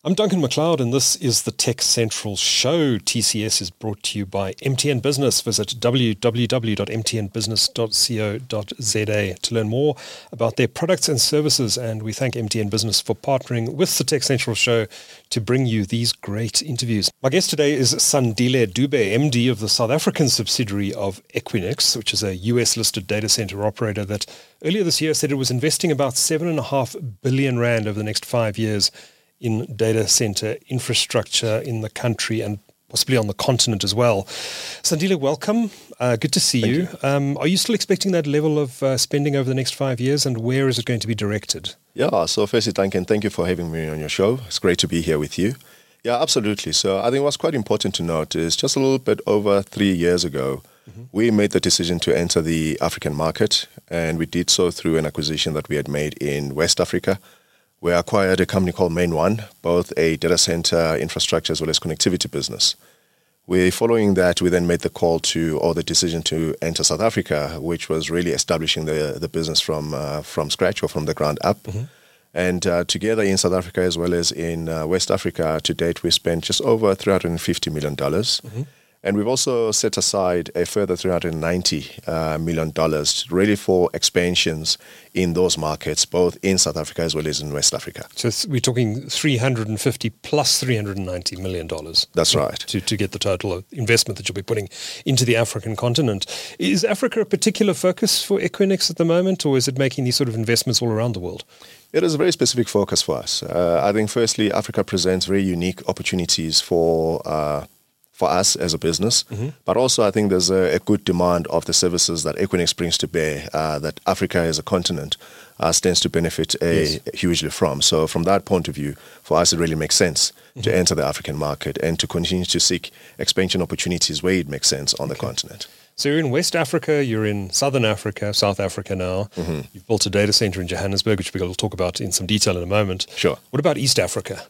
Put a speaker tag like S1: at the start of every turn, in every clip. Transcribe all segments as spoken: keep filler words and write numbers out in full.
S1: I'm Duncan McLeod, and this is the Tech Central Show. T C S is brought to you by M T N Business. Visit w w w dot m t n business dot co dot z a to learn more about their products and services. And we thank M T N Business for partnering with the Tech Central Show to bring you these great interviews. My guest today is Sandile Dube, M D of the South African subsidiary of Equinix, which is a U S-listed data center operator that earlier this year said it was investing about seven and a half billion rand over the next five years in data center infrastructure in the country and possibly on the continent as well. Sandile, welcome. Uh, good to see
S2: Thank
S1: you.
S2: you.
S1: Um, are you still expecting that level of uh, spending over the next five years, and where is it going to be directed?
S2: Yeah, so firstly, Duncan, thank you for having me on your show. It's great to be here with you. Yeah, absolutely. So I think what's quite important to note is just a little bit over three years ago, mm-hmm. we made the decision to enter the African market, and we did so through an acquisition that we had made in West Africa. We acquired a company called Main One, both a data center infrastructure as well as connectivity business. We, following that, we then made the call to, or the decision to enter South Africa, which was really establishing the the business from uh, from scratch or from the ground up. Mm-hmm. And uh, together in South Africa as well as in uh, West Africa, to date, we spent just over three hundred fifty million dollars. Mm-hmm. And we've also set aside a further three hundred ninety million dollars really for expansions in those markets, both in South Africa as well as in West Africa.
S1: So we're talking three hundred fifty plus three hundred ninety million dollars.
S2: That's right.
S1: To, to get the total investment that you'll be putting into the African continent. Is Africa a particular focus for Equinix at the moment, or is it making these sort of investments all around the world?
S2: It is a very specific focus for us. Uh, I think firstly, Africa presents very unique opportunities for uh, for us as a business, mm-hmm. but also I think there's a, a good demand of the services that Equinix brings to bear, uh, that Africa as a continent uh, stands to benefit a, yes. hugely from. So from that point of view, for us it really makes sense mm-hmm. to enter the African market and to continue to seek expansion opportunities where it makes sense on okay. the continent.
S1: So you're in West Africa, you're in Southern Africa, South Africa now. Mm-hmm. You've built a data center in Johannesburg, which we'll talk about in some detail in a moment.
S2: Sure.
S1: What about East Africa?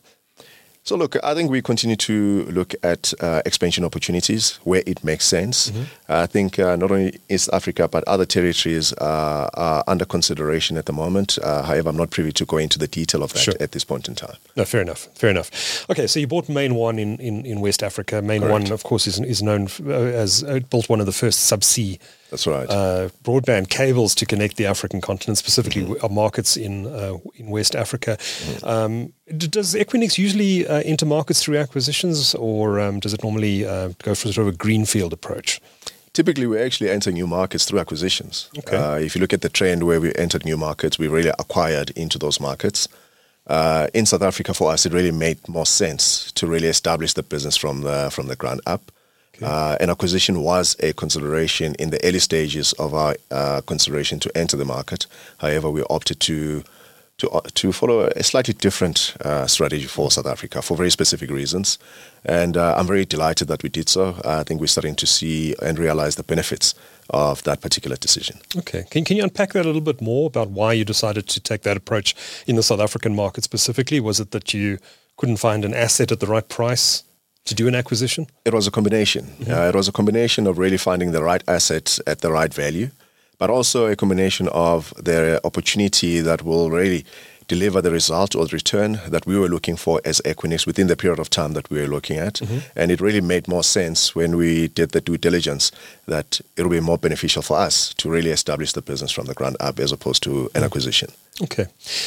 S2: So look, I think we continue to look at uh, expansion opportunities where it makes sense. Mm-hmm. I think uh, not only East Africa, but other territories uh, are under consideration at the moment. Uh, however, I'm not privy to go into the detail of that sure. at this point in time.
S1: No, fair enough, fair enough. Okay, so you bought Main One in, in, in West Africa. Main
S2: Correct.
S1: One, of course, is, is known uh, as, uh, built one of the first subsea
S2: That's right.
S1: Uh, broadband cables to connect the African continent, specifically mm-hmm. markets in uh, in West Africa. Mm-hmm. Um, d- does Equinix usually uh, enter markets through acquisitions, or um, does it normally uh, go for sort of a greenfield approach?
S2: Typically, we actually enter new markets through acquisitions.
S1: Okay.
S2: Uh, if you look at the trend where we entered new markets, we really acquired into those markets. Uh, in South Africa, for us, it really made more sense to really establish the business from the from the ground up. Uh, an acquisition was a consideration in the early stages of our uh, consideration to enter the market. However, we opted to to uh, to follow a slightly different uh, strategy for South Africa for very specific reasons. And uh, I'm very delighted that we did so. I think we're starting to see and realize the benefits of that particular decision.
S1: Okay. Can, can you unpack that a little bit more about why you decided to take that approach in the South African market specifically? Was it that you couldn't find an asset at the right price to do an acquisition? It
S2: was a combination. Mm-hmm. Uh, it was a combination of really finding the right assets at the right value, but also a combination of the opportunity that will really deliver the result or the return that we were looking for as Equinix within the period of time that we were looking at. Mm-hmm. And it really made more sense when we did the due diligence that it will be more beneficial for us to really establish the business from the ground up as opposed to an mm-hmm. acquisition.
S1: Okay.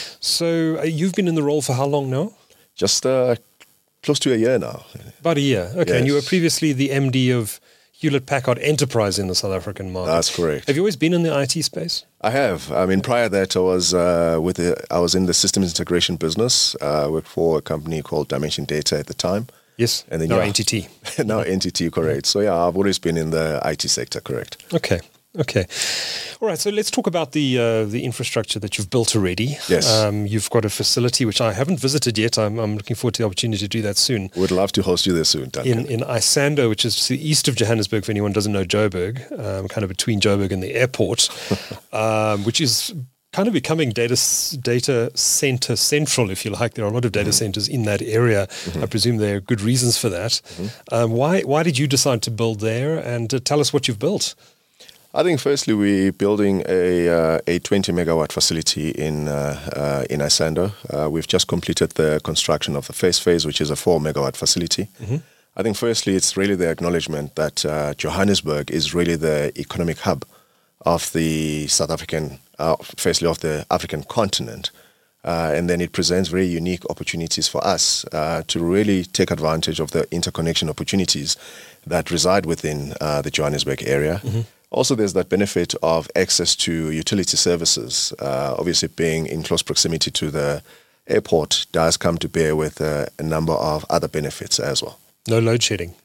S1: So uh, you've been in the role for how long now?
S2: Just uh, close to a year now.
S1: About a year. Okay.
S2: Yes.
S1: And you were previously the M D of Hewlett-Packard Enterprise in the South African market.
S2: That's correct.
S1: Have you always been in the I T space?
S2: I have. I mean, prior to that, I was uh, with the, I was in the systems integration business. I uh, worked for a company called Dimension Data at the time.
S1: Yes. And then now yeah, N T T.
S2: now N T T, correct. So yeah, I've always been in the I T sector, correct.
S1: Okay. Okay. All right. So let's talk about the uh, the infrastructure that you've built already.
S2: Yes.
S1: Um, you've got a facility which I haven't visited yet. I'm, I'm looking forward to the opportunity to do that soon.
S2: Would love to host you there soon, Duncan.
S1: In, in Isando, which is to the east of Johannesburg, if anyone doesn't know Joburg, um, kind of between Joburg and the airport, um, which is kind of becoming data data center central, if you like. There are a lot of data mm-hmm. centers in that area. Mm-hmm. I presume there are good reasons for that. Mm-hmm. Um, why why did you decide to build there? And uh, tell us what you've built.
S2: I think firstly we're building a uh, a twenty megawatt facility in uh, uh, in Isando. Uh, we've just completed the construction of the first phase, which is a four megawatt facility. Mm-hmm. I think firstly it's really the acknowledgement that uh, Johannesburg is really the economic hub of the South African, uh, firstly of the African continent. Uh, and then it presents very unique opportunities for us uh, to really take advantage of the interconnection opportunities that reside within uh, the Johannesburg area. Mm-hmm. Also, there's that benefit of access to utility services. Uh, obviously, being in close proximity to the airport does come to bear with uh, a number of other benefits as well.
S1: No load shedding.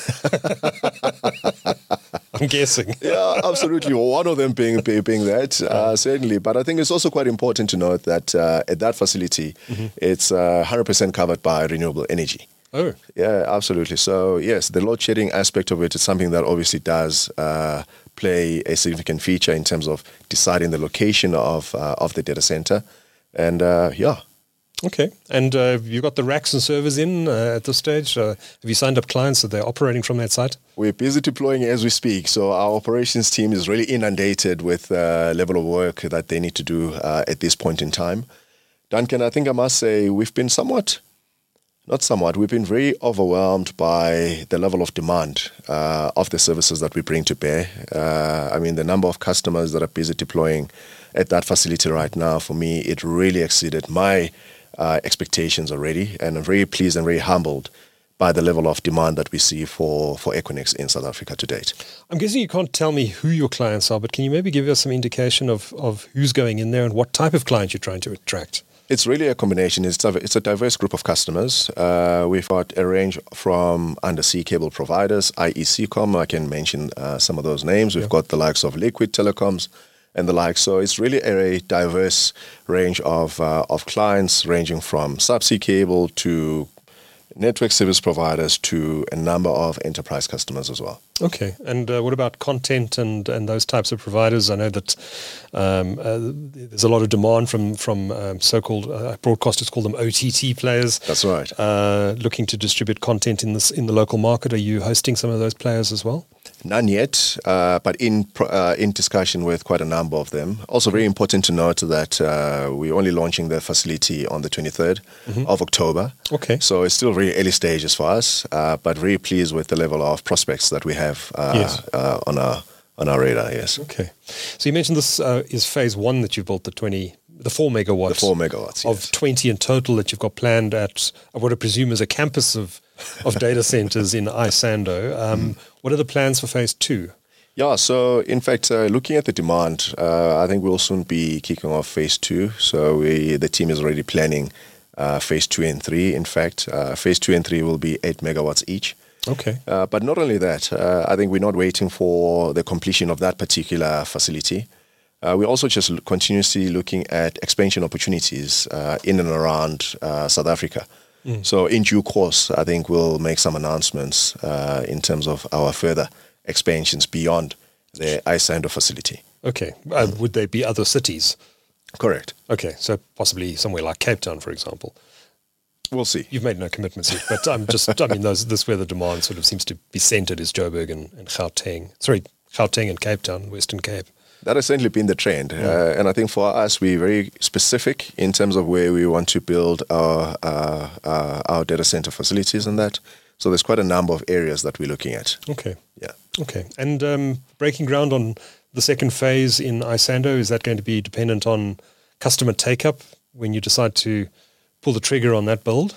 S1: I'm guessing.
S2: Yeah, absolutely. Well, one of them being being that, uh, certainly. But I think it's also quite important to note that uh, at that facility, mm-hmm. it's uh, one hundred percent covered by renewable energy.
S1: Oh.
S2: Yeah, absolutely. So, yes, the load shedding aspect of it is something that obviously does uh, play a significant feature in terms of deciding the location of uh, of the data center. And, uh, yeah.
S1: Okay. And uh, you got the racks and servers in uh, at this stage? Uh, have you signed up clients that they're operating from that site?
S2: We're busy deploying as we speak. So our operations team is really inundated with the uh, level of work that they need to do uh, at this point in time. Duncan, I think I must say we've been somewhat, not somewhat, we've been very overwhelmed by the level of demand uh, of the services that we bring to bear. Uh, I mean, the number of customers that are busy deploying at that facility right now, for me, it really exceeded my Uh, expectations already, and I'm very pleased and very humbled by the level of demand that we see for, for Equinix in South Africa to date. I'm
S1: guessing you can't tell me who your clients are, but can you maybe give us some indication of, of who's going in there and what type of client you're trying to attract?
S2: It's really a combination. It's a, it's a diverse group of customers. Uh, we've got a range from undersea cable providers, that is. Seacom. I can mention uh, some of those names. We've yeah. got the likes of Liquid Telecoms and the like. So it's really a, a diverse range of uh, of clients, ranging from subsea cable to network service providers to a number of enterprise customers as well.
S1: Okay. And uh, what about content and, and those types of providers? I know that um, uh, there's a lot of demand from, from um, so-called, uh, broadcasters call them O T T players.
S2: That's right.
S1: Uh, looking to distribute content in this in the local market. Are you hosting some of those players as well?
S2: None yet, uh, but in uh, in discussion with quite a number of them. Also very important to note that uh, we're only launching the facility on the twenty-third mm-hmm. of October.
S1: Okay.
S2: So it's still very early stages for us, uh, but very pleased with the level of prospects that we have uh, yes. uh, on our on our radar, yes.
S1: Okay. So you mentioned this uh, is phase one that you've built, the twenty, the four megawatts.
S2: The four megawatts,
S1: Of
S2: yes.
S1: twenty in total that you've got planned at, what I presume is a campus of, of data centers in Isando. Um, mm. What are the plans for phase two?
S2: Yeah, so in fact, uh, looking at the demand, uh, I think we'll soon be kicking off phase two. So we, the team is already planning uh, phase two and three. In fact, uh, phase two and three will be eight megawatts each.
S1: Okay.
S2: Uh, but not only that, uh, I think we're not waiting for the completion of that particular facility. Uh, we're also just continuously looking at expansion opportunities uh, in and around uh, South Africa. Mm. So in due course, I think we'll make some announcements uh, in terms of our further expansions beyond the Isando facility.
S1: Okay. Uh, mm. Would there be other cities?
S2: Correct.
S1: Okay. So possibly somewhere like Cape Town, for example.
S2: We'll see.
S1: You've made no commitments yet, but I'm just, I mean, those, this where the demand sort of seems to be centered is Joburg and, and Gauteng. Sorry, Gauteng and Cape Town, Western Cape.
S2: That has certainly been the trend. Mm. Uh, and I think for us, we're very specific in terms of where we want to build our, uh, uh, our data center facilities and that. So there's quite a number of areas that we're looking at.
S1: Okay.
S2: Yeah.
S1: Okay. And um, breaking ground on the second phase in Isando, is that going to be dependent on customer take-up when you decide to pull the trigger on that build?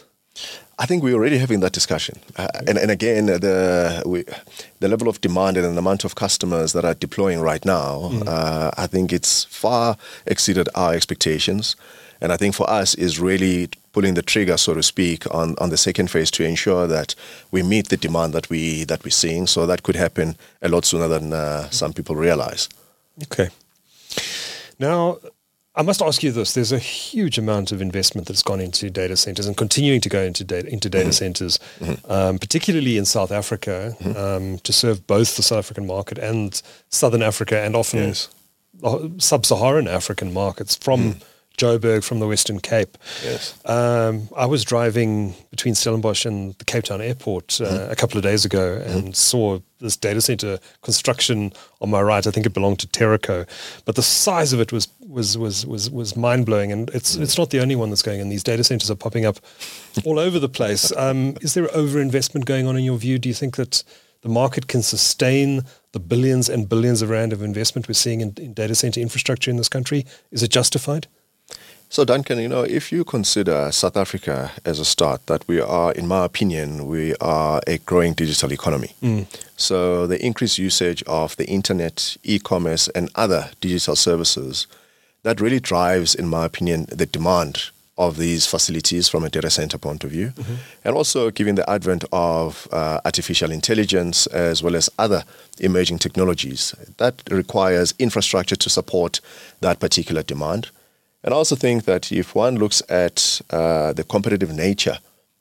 S2: I think we're already having that discussion. Uh, and, and again, the we, the level of demand and the amount of customers that are deploying right now, mm. uh, I think it's far exceeded our expectations. And I think for us is really pulling the trigger, so to speak, on, on the second phase to ensure that we meet the demand that, we, that we're seeing. So that could happen a lot sooner than uh, some people realize.
S1: Okay. Now, I must ask you this. There's a huge amount of investment that's gone into data centers and continuing to go into data, into data mm-hmm. centers, mm-hmm. Um, particularly in South Africa, mm-hmm. um, to serve both the South African market and Southern Africa and often yes. sub-Saharan African markets from mm. Joburg from the Western Cape.
S2: Yes.
S1: Um, I was driving between Stellenbosch and the Cape Town airport uh, mm. a couple of days ago and mm. saw this data center construction on my right. I think it belonged to Terraco, but the size of it was was was was, was mind blowing. And it's mm. it's not the only one that's going in. These data centers are popping up all over the place. Um, is there overinvestment going on in your view? Do you think that the market can sustain the billions and billions of rand of investment we're seeing in, in data center infrastructure in this country? Is it justified?
S2: So, Duncan, you know, if you consider South Africa as a start, that we are, in my opinion, we are a growing digital economy. Mm. So the increased usage of the internet, e-commerce, and other digital services, that really drives, in my opinion, the demand of these facilities from a data center point of view. Mm-hmm. And also given the advent of uh, artificial intelligence as well as other emerging technologies, that requires infrastructure to support that particular demand. And I also think that if one looks at uh, the competitive nature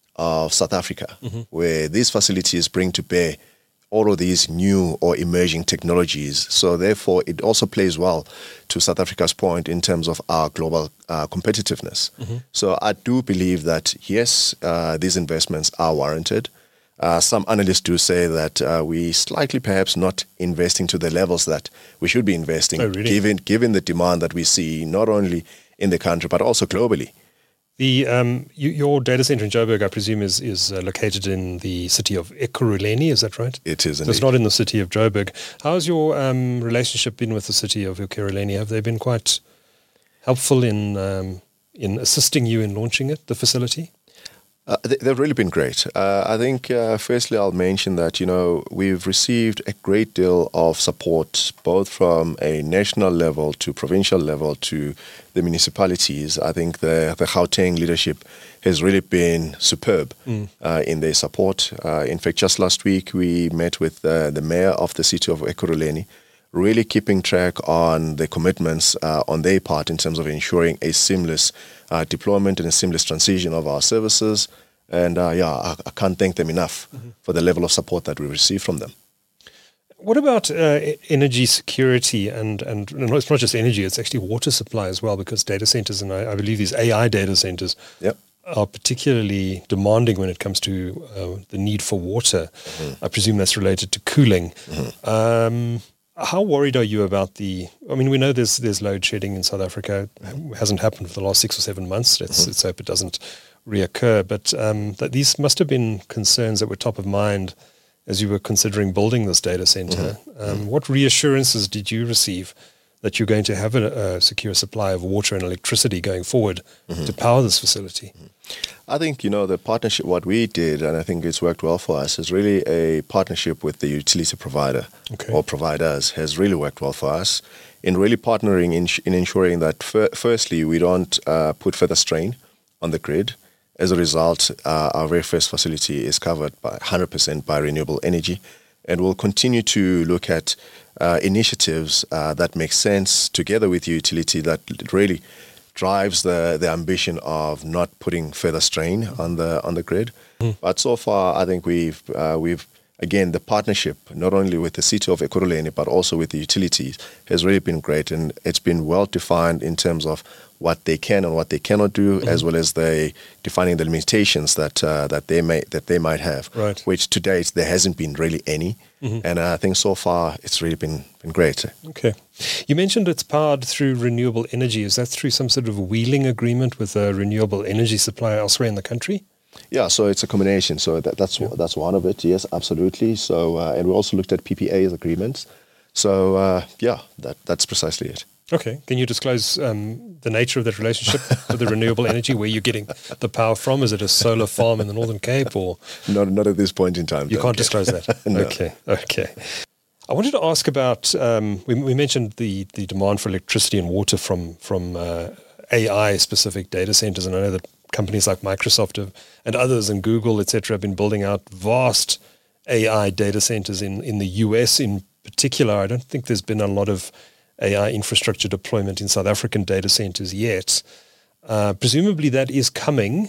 S2: of South Africa, mm-hmm. where these facilities bring to bear all of these new or emerging technologies, so therefore it also plays well to South Africa's point in terms of our global uh, competitiveness. Mm-hmm. So I do believe that, yes, uh, these investments are warranted. Uh, some analysts do say that uh, we slightly perhaps not investing to the levels that we should be investing,
S1: oh, really?
S2: given given the demand that we see not only in the country but also globally.
S1: The um, you, your data center in Joburg, I presume, is is uh, located in the city of Ekurhuleni. Is that right?
S2: It is.
S1: So it's not in the city of Joburg. How has your um, relationship been with the city of Ekurhuleni? Have they been quite helpful in um, in assisting you in launching it, the facility?
S2: Uh, they, they've really been great. Uh, I think, uh, firstly, I'll mention that, you know, we've received a great deal of support, both from a national level to provincial level to the municipalities. I think the, the Gauteng leadership has really been superb mm. uh, in their support. Uh, in fact, just last week, we met with uh, the mayor of the city of Ekurhuleni, really keeping track on the commitments uh, on their part in terms of ensuring a seamless uh, deployment and a seamless transition of our services. And uh, yeah, I, I can't thank them enough mm-hmm. for the level of support that we receive from them.
S1: What about uh, energy security? And, and and it's not just energy, it's actually water supply as well, because data centers, and I, I believe these A I data centers
S2: yep.
S1: are particularly demanding when it comes to uh, the need for water. Mm-hmm. I presume that's related to cooling. Mm-hmm. Um, How worried are you about the, I mean, we know there's there's load shedding in South Africa. It hasn't happened for the last six or seven months. Let's, mm-hmm. let's hope it doesn't reoccur. But um, that these must have been concerns that were top of mind as you were considering building this data center. Mm-hmm. Um, what reassurances did you receive that you're going to have a, a secure supply of water and electricity going forward mm-hmm. to power this facility?
S2: Mm-hmm. I think, you know, the partnership, what we did, and I think it's worked well for us, is really a partnership with the utility provider
S1: okay.
S2: or providers has really worked well for us in really partnering in, in ensuring that, fir- firstly, we don't uh, put further strain on the grid. As a result, uh, our very first facility is covered by one hundred percent by renewable energy, and we'll continue to look at uh, initiatives uh, that make sense together with the utility that really drives the, the ambition of not putting further strain on the on the grid. Mm. But so far, I think we've uh, we've again the partnership not only with the city of Ekurhuleni but also with the utilities has really been great, and it's been well defined in terms of what they can and what they cannot do, mm. as well as they defining the limitations that uh, that they may that they might have.
S1: Right.
S2: Which to date there hasn't been really any, mm-hmm. and I think so far it's really been been great.
S1: Okay. You mentioned it's powered through renewable energy. Is that through some sort of wheeling agreement with a renewable energy supplier elsewhere in the country?
S2: Yeah, so it's a combination. So that, that's yeah. that's one of it. Yes, absolutely. So uh, and we also looked at P P As agreements. So uh, yeah, that that's precisely it.
S1: Okay. Can you disclose um, the nature of that relationship with the renewable energy? Where you're getting the power from? Is it a solar farm in the Northern Cape, or
S2: not? Not at this point in time.
S1: You can't disclose that.
S2: No.
S1: Okay. Okay. I wanted to ask about. Um, we, we mentioned the the demand for electricity and water from from uh, A I specific data centers, and I know that companies like Microsoft have, and others, and Google, et cetera, have been building out vast A I data centers in, in the U S in particular. I don't think there's been a lot of A I infrastructure deployment in South African data centers yet. Uh, presumably that is coming.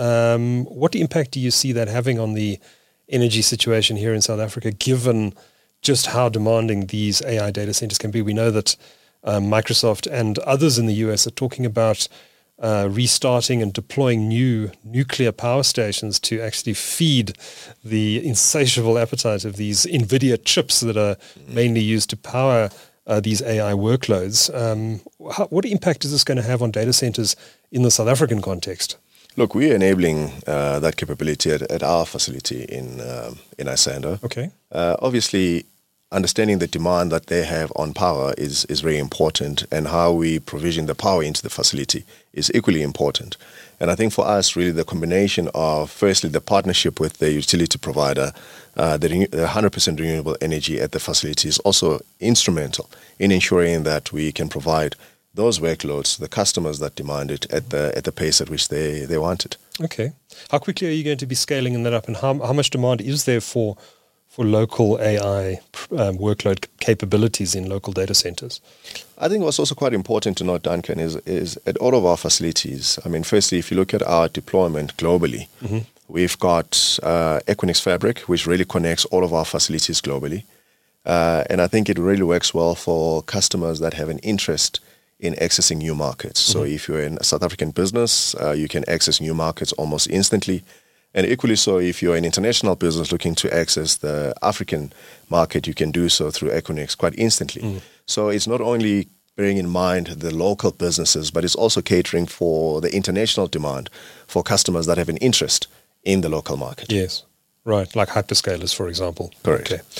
S1: Um, what impact do you see that having on the energy situation here in South Africa, given just how demanding these A I data centers can be? We know that um, Microsoft and others in the U S are talking about uh, restarting and deploying new nuclear power stations to actually feed the insatiable appetite of these NVIDIA chips that are mm-hmm. mainly used to power uh, these A I workloads. Um, how, what impact is this going to have on data centers in the South African context?
S2: Look, we're enabling uh, that capability at, at our facility in um, in Isando.
S1: Okay.
S2: Uh, obviously, understanding the demand that they have on power is, is very important, and how we provision the power into the facility is equally important. And I think for us, really, the combination of, firstly, the partnership with the utility provider, uh, the, renew- the one hundred percent renewable energy at the facility is also instrumental in ensuring that we can provide those workloads to the customers that demand it at the at the pace at which they, they want it.
S1: Okay. How quickly are you going to be scaling that up, and how, how much demand is there for for local A I um, workload capabilities in local data centers?
S2: I think what's also quite important to note, Duncan, is, is at all of our facilities, I mean, firstly, if you look at our deployment globally, mm-hmm. we've got uh, Equinix Fabric, which really connects all of our facilities globally. Uh, and I think it really works well for customers that have an interest in accessing new markets. Mm-hmm. So if you're in a South African business, uh, you can access new markets almost instantly. And equally so, if you're an international business looking to access the African market, you can do so through Equinix quite instantly. Mm. So it's not only bearing in mind the local businesses, but it's also catering for the international demand for customers that have an interest in the local market.
S1: Yes, right, like hyperscalers, for example.
S2: Correct.
S1: Okay.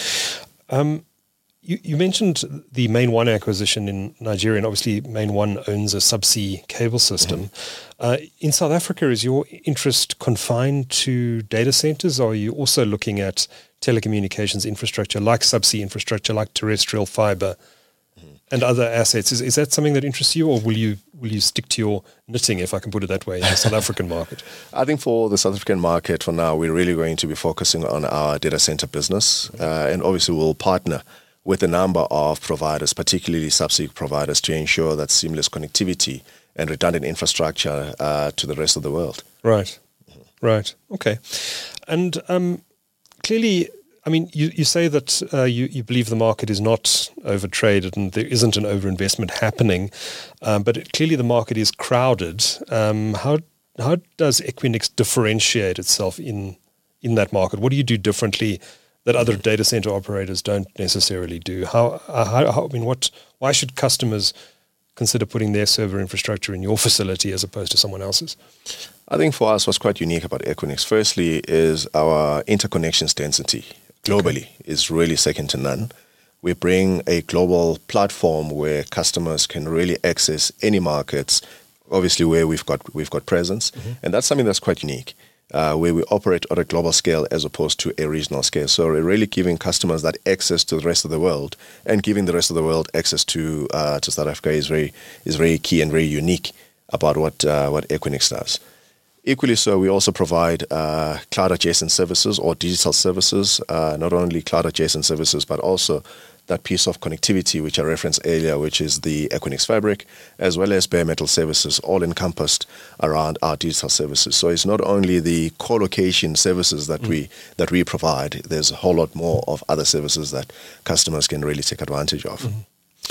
S1: Um, You, you mentioned the Main One acquisition in Nigeria, and obviously Main One owns a subsea cable system. Mm-hmm. Uh, in South Africa, is your interest confined to data centers, or are you also looking at telecommunications infrastructure, like subsea infrastructure, like terrestrial fiber, mm-hmm. and other assets? Is, is that something that interests you, or will you will you stick to your knitting, if I can put it that way, in the South African market?
S2: I think for the South African market, for now, we're really going to be focusing on our data center business, uh, and obviously we'll partner with a number of providers, particularly subsea providers, to ensure that seamless connectivity and redundant infrastructure uh, to the rest of the world.
S1: Right, mm-hmm. right, okay. And um, clearly, I mean, you, you say that uh, you, you believe the market is not overtraded and there isn't an overinvestment happening, um, but it, clearly the market is crowded. Um, how how does Equinix differentiate itself in in that market? What do you do differently that other data center operators don't necessarily do? How, how, how I mean, what? Why should customers consider putting their server infrastructure in your facility as opposed to someone else's?
S2: I think for us, what's quite unique about Equinix, firstly, is our interconnections density globally okay. is really second to none. We bring a global platform where customers can really access any markets, obviously where we've got we've got presence, mm-hmm. and that's something that's quite unique. Uh, where we operate at a global scale as opposed to a regional scale. So we're really giving customers that access to the rest of the world, and giving the rest of the world access to uh, to South Africa is very is very key and very unique about what uh, what Equinix does. Equally so, we also provide uh, cloud adjacent services or digital services, uh, not only cloud adjacent services, but also that piece of connectivity which I referenced earlier, which is the Equinix Fabric, as well as bare metal services, all encompassed around our digital services. So it's not only the co-location services that mm. we that we provide, there's a whole lot more of other services that customers can really take advantage of.
S1: Mm.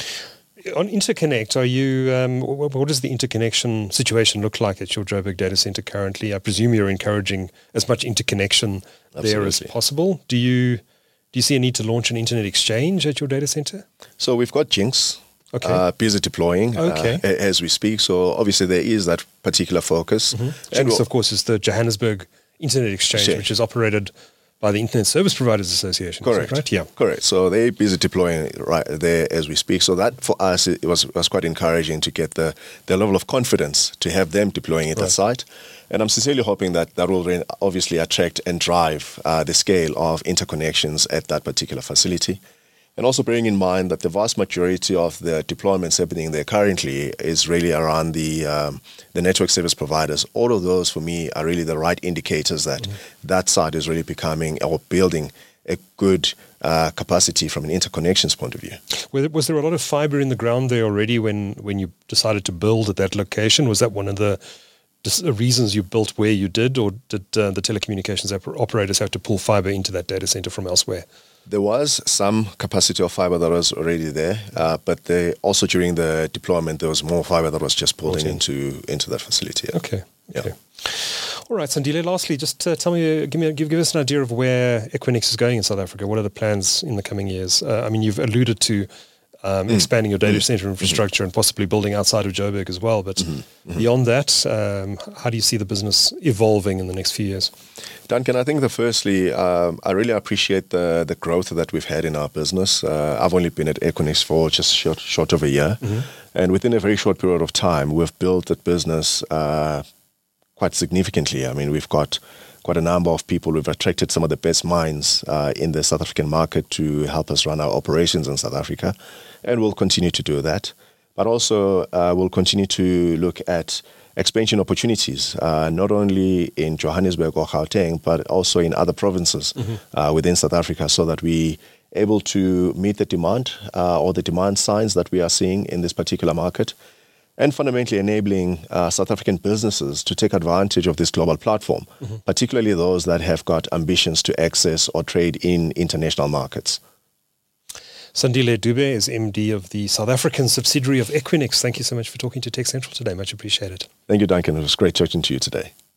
S1: On interconnect, are you? Um, what does the interconnection situation look like at your Joburg data center currently? I presume you're encouraging as much interconnection Absolutely. There as possible. Do you do you see a need to launch an internet exchange at your data center?
S2: So we've got Jinx, okay. uh, busy deploying
S1: okay.
S2: uh, as we speak. So obviously there is that particular focus.
S1: Mm-hmm. Jinx, we'll, of course, is the Johannesburg Internet Exchange, sure. which is operated by the Internet Service Providers Association.
S2: Correct.
S1: Right? Yeah.
S2: Correct. So they're busy deploying right there as we speak. So that for us, it was was quite encouraging to get the, the level of confidence to have them deploying at right. that site. And I'm sincerely hoping that that will obviously attract and drive uh, the scale of interconnections at that particular facility. And also bearing in mind that the vast majority of the deployments happening there currently is really around the um, the network service providers. All of those, for me, are really the right indicators that mm-hmm. that side is really becoming or building a good uh, capacity from an interconnections point of view.
S1: Was there a lot of fiber in the ground there already when, when you decided to build at that location? Was that one of the the reasons you built where you did, or did uh, the telecommunications operators have to pull fiber into that data center from elsewhere?
S2: There was some capacity of fiber that was already there, uh, but they, also during the deployment, there was more fiber that was just pulled in into into that facility. Yeah.
S1: Okay.
S2: Yeah.
S1: Okay. All right, Sandile, lastly, just uh, tell me, uh, give me, give, give us an idea of where Equinix is going in South Africa. What are the plans in the coming years? Uh, I mean, you've alluded to um, mm. expanding your data mm. center infrastructure mm-hmm. and possibly building outside of Joburg as well. But mm-hmm. Mm-hmm. beyond that, um, how do you see the business evolving in the next few years?
S2: Duncan, I think that firstly, um, I really appreciate the the growth that we've had in our business. Uh, I've only been at Equinix for just short, short of a year. Mm-hmm. And within a very short period of time, we've built that business uh, quite significantly. I mean, we've got quite a number of people. We've attracted some of the best minds uh, in the South African market to help us run our operations in South Africa, and we'll continue to do that. But also, uh, we'll continue to look at expansion opportunities, uh, not only in Johannesburg or Gauteng, but also in other provinces mm-hmm. uh, within South Africa, so that we able to meet the demand uh, or the demand signs that we are seeing in this particular market, and fundamentally enabling uh, South African businesses to take advantage of this global platform, mm-hmm. particularly those that have got ambitions to access or trade in international markets.
S1: Sandile Dube is M D of the South African subsidiary of Equinix. Thank you so much for talking to Tech Central today. Much appreciated.
S2: Thank you, Duncan. It was great talking to you today.